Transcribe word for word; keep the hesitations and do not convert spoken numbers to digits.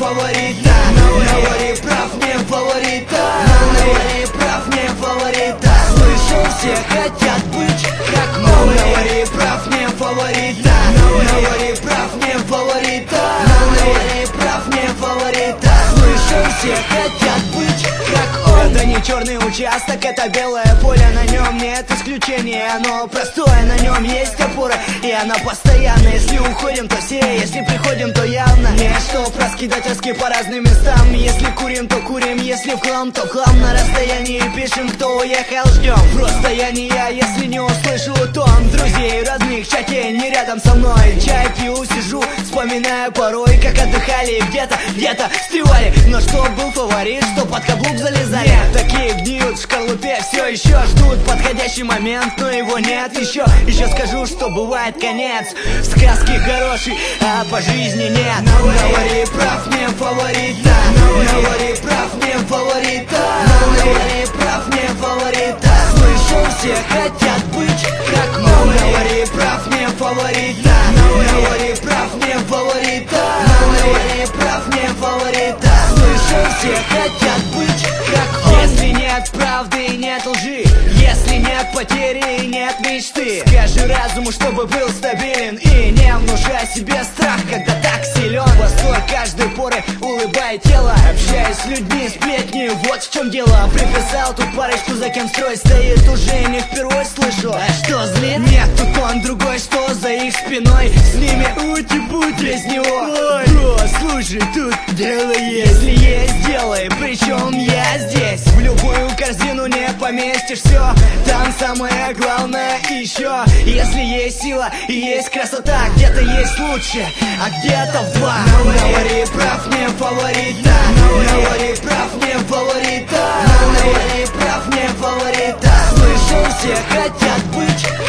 фаворита. Навари прав мне фаворита. Навари прав мне фаворита. Слышал, все хотят быть как он. Навари прав мне фаворита. Навари прав мне фаворита. Навари прав мне фаворита. Слышал, все хотят быть как он. Это не черный участок, это белое поле. На нем нет исключения, оно простое. На нем есть опора, и она постоянно. Если уходим, то все, если приходим, то явно. Не что раскидать оски по разным местам. Если курим, то курим, если в хлам, то в хлам. На расстоянии пишем, кто уехал, ждем. Просто я не я, если не услышу тон друзей родных в чате, не рядом со мной. Чай пью, сижу, вспоминаю порой, как отдыхали где-то, где-то стревали. Но что был фаворит, что под каблук залезали. Нет, такие гниют в шкарлупе, все еще ждут подходящий момент, но его нет еще. Еще скажу, что бывает конец. Сказки хорошие, а по жизни нет. Навари прав мне фаворита. Навари прав мне фаворита. Навари прав мне фаворита. Слышал, все хотят быть как он. Навари прав мне фаворита. Навари прав мне фаворита. Навари прав мне фаворита. Слышал, все хотят быть как он. Если нет правды и нет лжи, если нет потери и нет мечты, скажи разуму, чтобы был стабилен, и не внушай себе страх, когда так силен. Восторг каждой поры, улыбай тело, общаясь с людьми, сплетни, вот в чем дело. Приписал тут парочку, за кем строй стоит, уже не впервой слышу. А что злит? Нет, тут он другой, что за их спиной. С ними ути-путь без него. Ой, бро, слушай, тут дело есть. Если есть, делай, причем я здесь. В любую корзину не поместишь все. Там самое главное еще. Если есть сила и есть красота, где-то есть лучше, а где-то в два. Навари прав мне фаворита. Навари прав мне фаворита. Навари прав мне фаворита. Слышал, все хотят быть